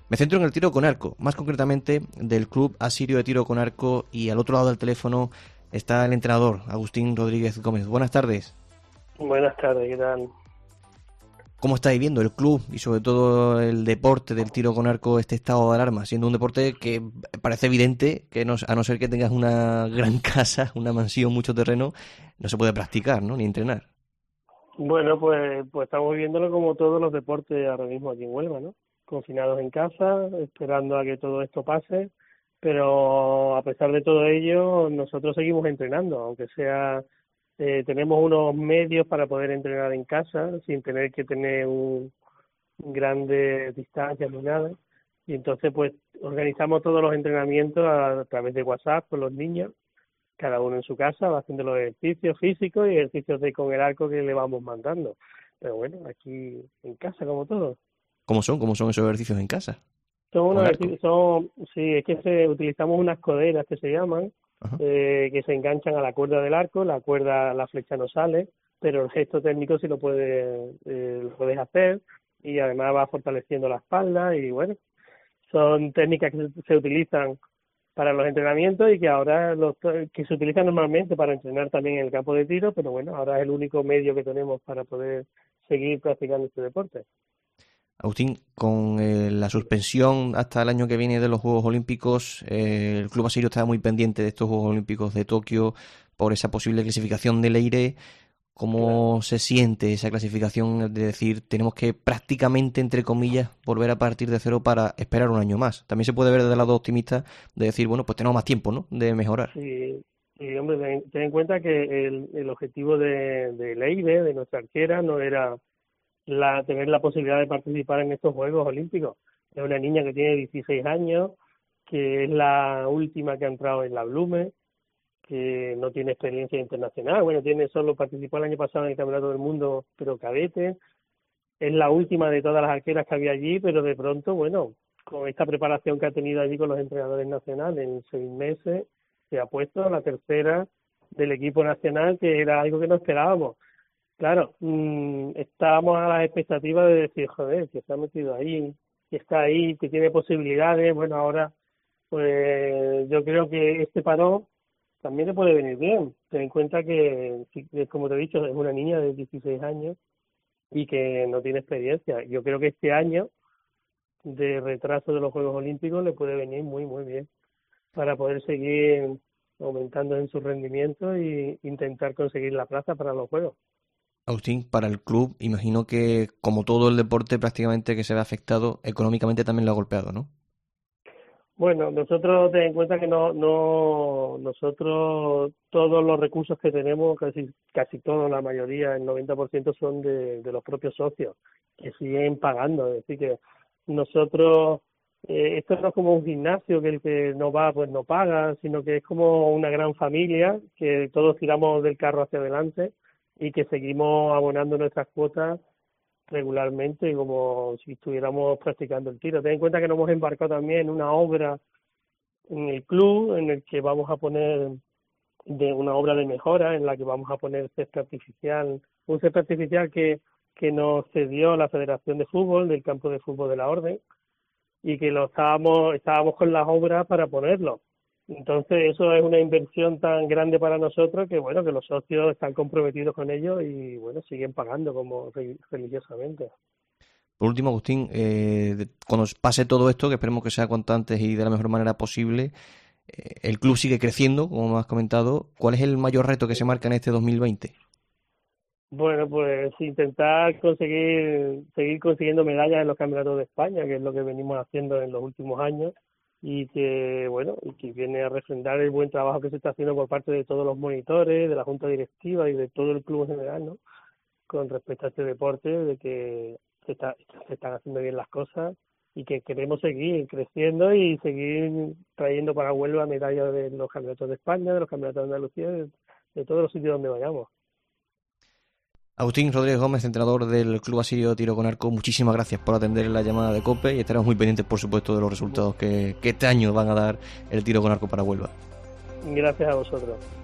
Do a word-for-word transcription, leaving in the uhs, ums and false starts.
Me centro en el tiro con arco, más concretamente del Club Asirio de Tiro con Arco, y al otro lado del teléfono está el entrenador, Agustín Rodríguez Gómez. Buenas tardes. Buenas tardes, ¿qué tal? ¿Cómo estáis viendo el club y sobre todo el deporte del tiro con arco, este estado de alarma, siendo un deporte que parece evidente que no, a no ser que tengas una gran casa, una mansión, mucho terreno, no se puede practicar, ¿no? Ni entrenar? Bueno, pues, pues estamos viéndolo como todos los deportes ahora mismo aquí en Huelva, ¿no? Confinados en casa, esperando a que todo esto pase, pero a pesar de todo ello, nosotros seguimos entrenando, aunque sea... Eh, tenemos unos medios para poder entrenar en casa sin tener que tener un grandes distancias ni nada, y entonces pues organizamos todos los entrenamientos a, a través de WhatsApp con los niños, cada uno en su casa va haciendo los ejercicios físicos y ejercicios de con el arco que le vamos mandando, pero bueno, aquí en casa como todo. ¿Cómo son? ¿Cómo son esos ejercicios en casa? Son unos ejercicios, son, sí, es que se, utilizamos unas coderas que se llaman, Eh, que se enganchan a la cuerda del arco, la cuerda, la flecha no sale, pero el gesto técnico sí lo puedes, eh, lo puedes hacer, y además va fortaleciendo la espalda, y bueno, son técnicas que se, se utilizan para los entrenamientos y que ahora los, que se utilizan normalmente para entrenar también en el campo de tiro, pero bueno, ahora es el único medio que tenemos para poder seguir practicando este deporte. Agustín, con eh, la suspensión hasta el año que viene de los Juegos Olímpicos, eh, el Club Asirio está muy pendiente de estos Juegos Olímpicos de Tokio por esa posible clasificación del Leire. ¿Cómo claro. se siente esa clasificación de decir, tenemos que prácticamente, entre comillas, volver a partir de cero para esperar un año más? También se puede ver desde el lado optimista de decir, bueno, pues tenemos más tiempo, ¿no?, de mejorar. Sí, sí, hombre, ten, ten en cuenta que el, el objetivo de, de Leire, de nuestra arquera, no era la tener la posibilidad de participar en estos Juegos Olímpicos. Es una niña que tiene dieciséis años, que es la última que ha entrado en la Blume, que no tiene experiencia internacional, bueno, tiene solo participó el año pasado en el Campeonato del Mundo, pero cadete, es la última de todas las arqueras que había allí, pero de pronto, bueno, con esta preparación que ha tenido allí con los entrenadores nacionales en seis meses, se ha puesto a la tercera del equipo nacional, que era algo que no esperábamos. Claro, mmm, estábamos a las expectativas de decir, joder, que se ha metido ahí, que está ahí, que tiene posibilidades. Bueno, ahora, pues yo creo que este parón también le puede venir bien. Ten en cuenta que, como te he dicho, es una niña de dieciséis años y que no tiene experiencia. Yo creo que este año de retraso de los Juegos Olímpicos le puede venir muy, muy bien para poder seguir aumentando en su rendimiento e intentar conseguir la plaza para los Juegos. Agustín, para el club, imagino que como todo el deporte prácticamente que se ve afectado, económicamente también lo ha golpeado, ¿no? Bueno, nosotros ten en cuenta que no, no, nosotros todos los recursos que tenemos, casi, casi todos, la mayoría, el noventa por ciento son de, de los propios socios, que siguen pagando. Es decir, que nosotros, eh, esto no es como un gimnasio que el que no va pues no paga, sino que es como una gran familia, que todos tiramos del carro hacia adelante y que seguimos abonando nuestras cuotas regularmente como si estuviéramos practicando el tiro. Ten en cuenta que nos hemos embarcado también en una obra en el club en el que vamos a poner de una obra de mejora en la que vamos a poner césped artificial, un césped artificial que, que nos cedió la Federación de Fútbol del campo de fútbol de la Orden y que lo estábamos, estábamos con las obras para ponerlo. Entonces eso es una inversión tan grande para nosotros que bueno, que los socios están comprometidos con ello y bueno, siguen pagando como religiosamente. Por último, Agustín, eh, cuando pase todo esto, que esperemos que sea cuanto antes y de la mejor manera posible, eh, el club sigue creciendo, como me has comentado. ¿Cuál es el mayor reto que se marca en este dos mil veinte? Bueno, pues intentar conseguir seguir consiguiendo medallas en los campeonatos de España, que es lo que venimos haciendo en los últimos años, y que bueno y que viene a refrendar el buen trabajo que se está haciendo por parte de todos los monitores, de la junta directiva y de todo el club en general, ¿no?, con respecto a este deporte, de que se, está, se están haciendo bien las cosas y que queremos seguir creciendo y seguir trayendo para Huelva medallas de los campeonatos de España, de los campeonatos de Andalucía, de, de todos los sitios donde vayamos. Agustín Rodríguez Gómez, entrenador del Club Asirio de Tiro con Arco, muchísimas gracias por atender la llamada de COPE y estaremos muy pendientes, por supuesto, de los resultados que, que este año van a dar el tiro con arco para Huelva. Gracias a vosotros.